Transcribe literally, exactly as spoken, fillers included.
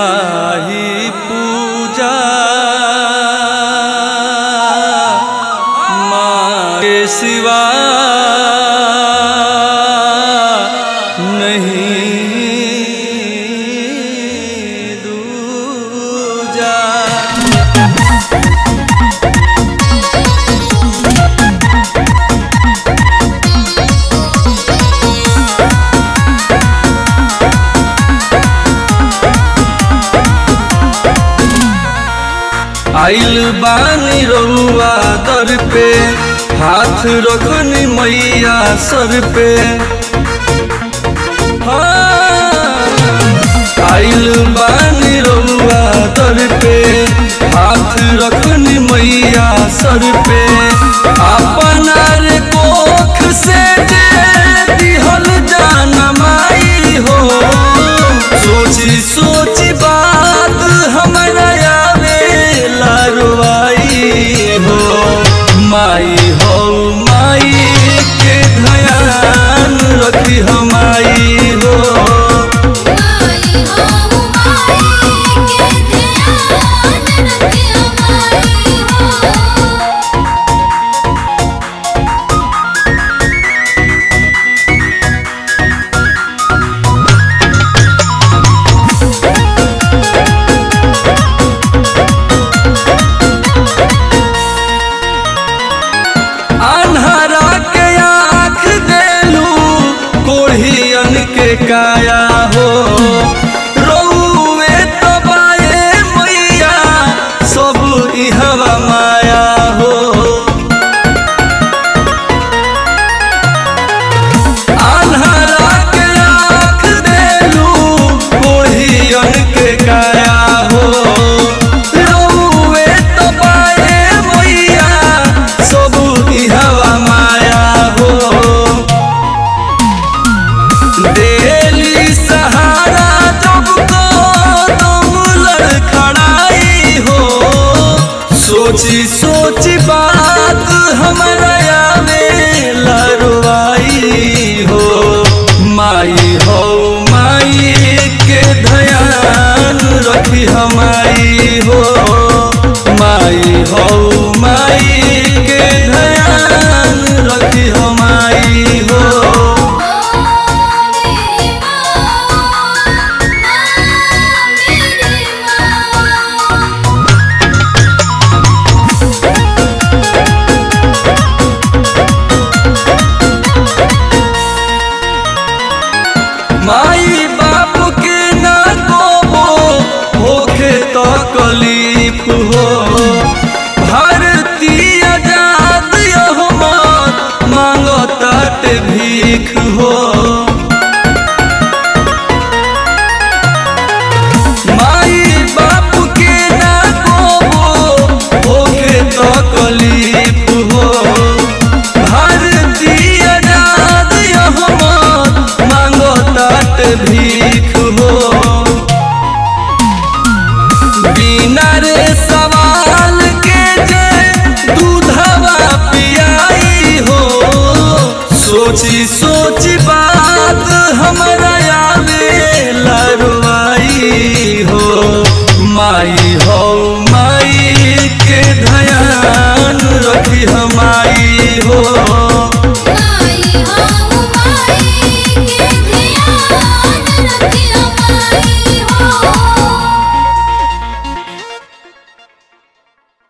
माही पूजा माँ के सिवा नहीं दूजा। आइल बानी रउआ दर पे हाथ रखनी मैया सर पे। हाँ आइल बानी रउआ दर पे हाथ रखनी मैया सर पे। अपना रे कोख से दे दिहल जान माई हो। सोची सोची बात हमरा लारवाई हो। माई हो माई के ध्यान रखी हमाई हो। माई हो माई के ध्यान रखी हमाई हो। अन्हरा के आँख देलू कोढ़ियन के काया हो। रउए तबाए मैया सब इहवा माया हो। अन्हरा के आँख देलू कोढ़ियन के काया हो। रउए तबाए मैया सब इहवा माया हो। देली सहारा जब कदम लड़खड़ाई हो। सोची सोची बात हमरा आवे लारवाई हो। माई हो माई के ध्यान रखी हमाई हो। माई हो माई के ध्यान रखी हमाई हो। मेरी माँ मेरी माई बाप के ना कोबो होखे तो कलीफ हो। भारतीय आजाद यहमत मांगो तात भीख हो। माई बाप के ना कोबो होखे तो कलीफ हो। भारतीय आजाद यहमत मांगो तात भीख हो। बिना रे सवाल के जे दूधवा पियाई हो। सोची सोची बात हमरा आवे लारवाई हो। माई हो